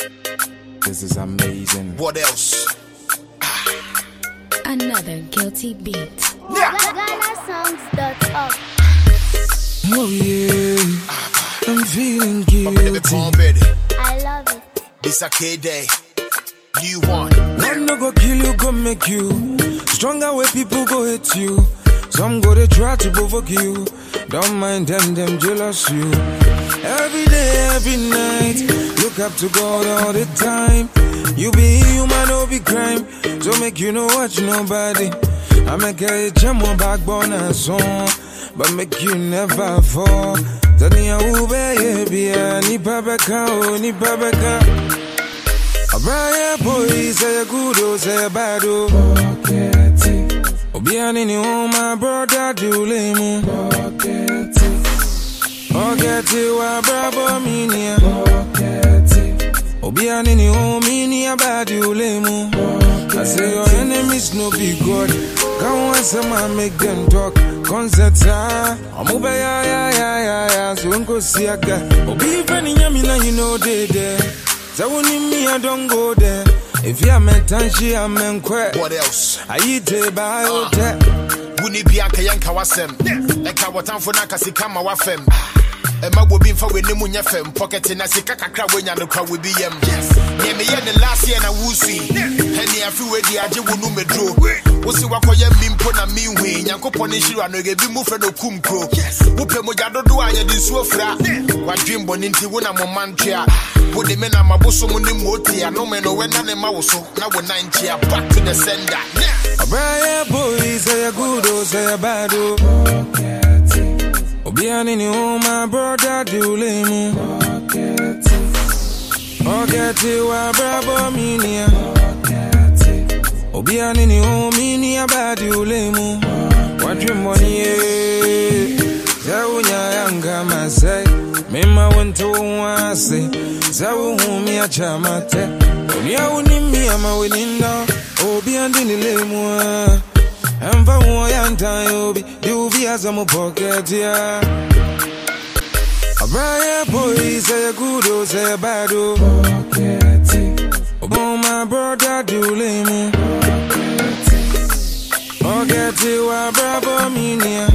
This is amazing. What else? Another guilty beat. GhanaSongs.org. Oh yeah, I'm feeling guilty. I love it. It's a K-Day. New one. One no go kill you, go make you stronger where people go hate you. Some go they try to provoke you. Don't mind them jealous you. Every day, every night, look up to God all the time. You be human, no be crime. So make you no watch nobody. I make a jam on backbone and song, but make you never fall. Tania ube baby, ni babaka, ni babaka. A bright boy, say a good, oh, say a bad, oh. Obiani ni my brother do lemu. Forget it, wa bravo minia. Obiani ni mini about you lemu. I say your enemies no be God. Come on, some make them talk. Concerts I'm over ya. So unko siaka. Obi fani nyamina you know they there. So when me I don't go there. If you meant she I'm in quit. What else? I eat a biotech. Wuni bianca yanka wasem. Like I was for Nakasi Kama Wafem. And my will be for when Nimunya Fem, pocket in a Sikaka when Yanuka will be em. Yes, near me the last year and I will see. Henny, I feel ready, I just will no me draw. What's the Wakoya Mimpona Minway, Yanko Ponishu, and I be moved for the Kumkro. Yes, Upe Mojado do I did so fra. What dream boninti when I'm a mantra. Put the men on my bosom on the moti, and no man or when I'm a mouse. Now we're 90 back to the sender. A bright boy, say a good, oh, say a bad, oh. Obiani ni my brother do lemu. Forget it, wa bravo minia. Obiani ni mini about you lemu. What you money eh? Zawunya yanga masai. Mema wento wase. Zawu humi a chamate. Onia unimi ama weninda. Obiani ni lemu. I'm for one time, you be as a pocket, yeah. A bright boy, say a good, oh, say a bad, oh. Oh, my brother, do lemu. Forget it, wa bravo minia.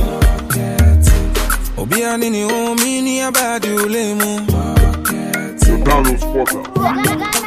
Obiani ni mini about you lemu. McDonald's Porter.